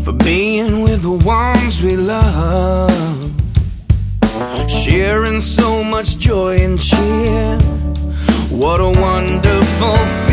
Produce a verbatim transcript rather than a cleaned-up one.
for being with the ones we love, sharing so much joy and cheer. What a wonderful feeling.